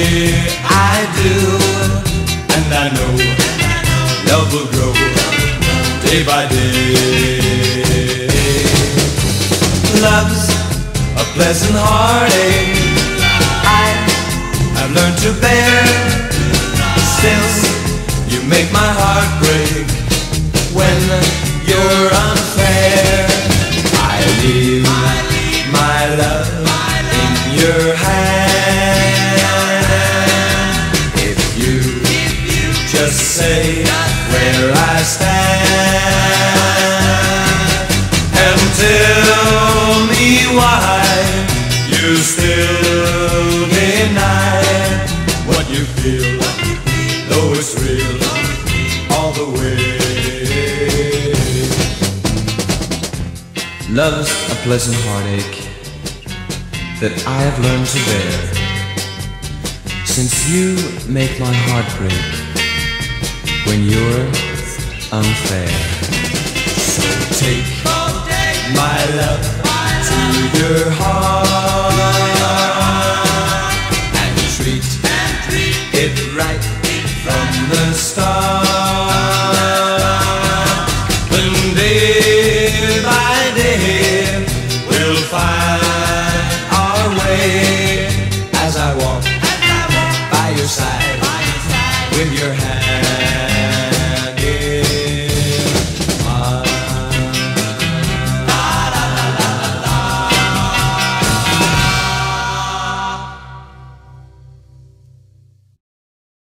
I do, and I know love will grow day by day. Love's a pleasant heartache I've learned to bear. Still, you make my heart break when you're unfair. I leave my love in your hand. If you just say where I stand and tell me why you still deny what you feel, though it's real all the way. Love's a pleasant heartache that I have learned to bear, since you make my heart break when you're unfair. So take my love to your heart.